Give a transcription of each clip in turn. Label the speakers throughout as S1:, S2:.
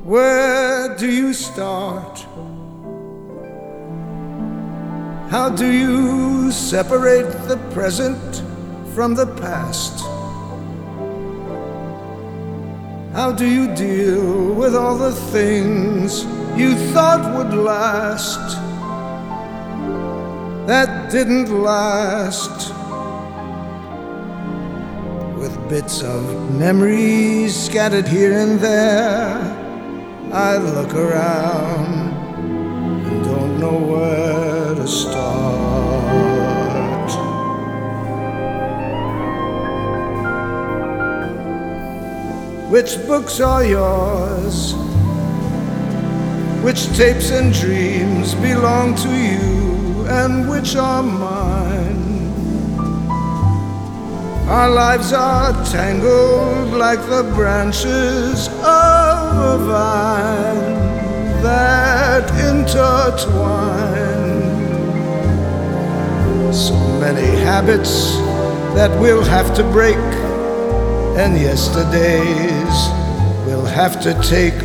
S1: Where do you start? How do you separate the present from the past? How do you deal with all the things you thought would last that didn't last? With bits of memories scattered here and there, I look around and don't know where to start. Which books are yours? Which tapes and dreams belong to you, and which are mine? Our lives are tangled like the branches of a vine that intertwine. So many habits that we'll have to break, and yesterdays we'll have to take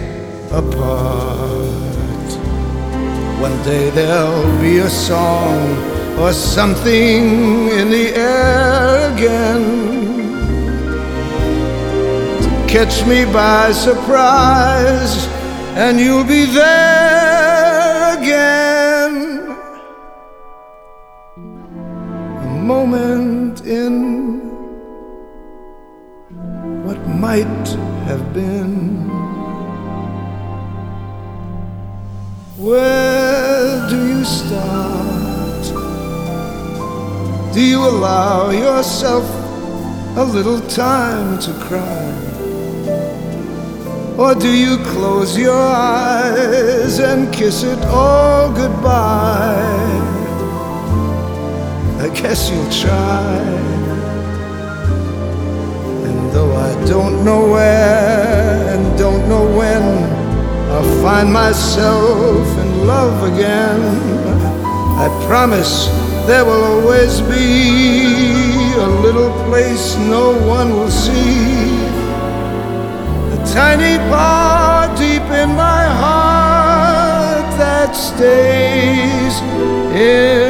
S1: apart. One day there'll be a song or something in the air again to catch me by surprise, and you'll be there again. A moment in what might have been. Where do you start? Do you allow yourself a little time to cry? Or do you close your eyes and kiss it all goodbye? I guess you'll try. And though I don't know where and don't know when I'll find myself in love again, I promise there will always be a little place no one will see, a tiny part deep in my heart that stays in